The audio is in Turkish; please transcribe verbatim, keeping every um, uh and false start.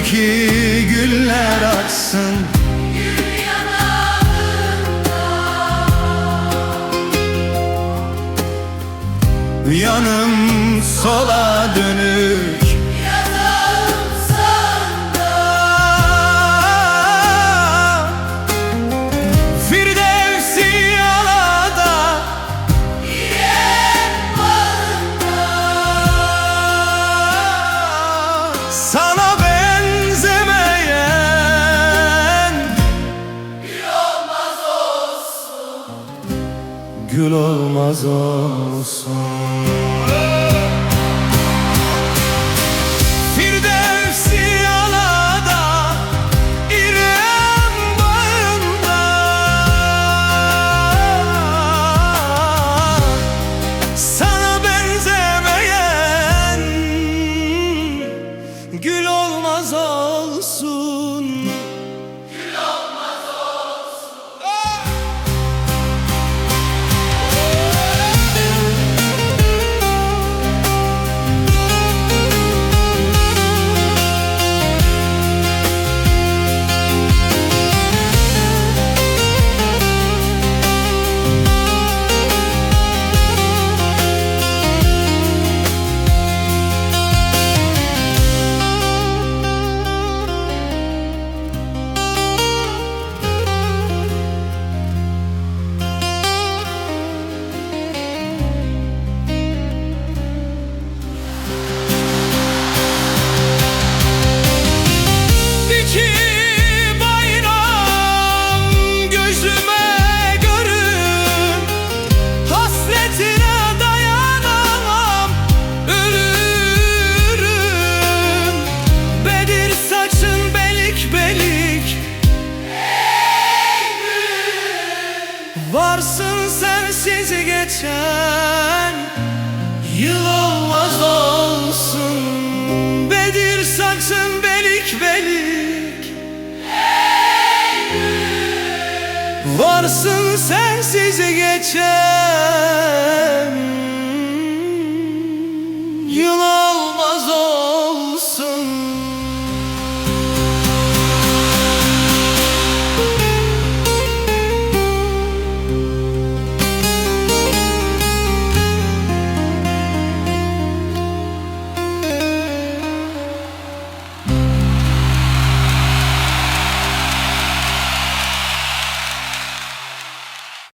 ki güller açsın. Gül yanağında, Yanım sola dönük, yanağım sağında. Firdevsi yalada, İrem bağında, sana benzemeyen gül olmaz olsun. gül olmaz olsun. Firdevsi yalada, İrem bağında, sana benzemeyen gül olmaz olsun. Gül olmaz olsun. İki bayram gözüme görün, hasretine dayanamam, ölürüm. Bedir saçın belik belik, varsın sensiz geçen yıl olmaz olsun. Bedir saçın belik belik, varsın sensiz geçen yıl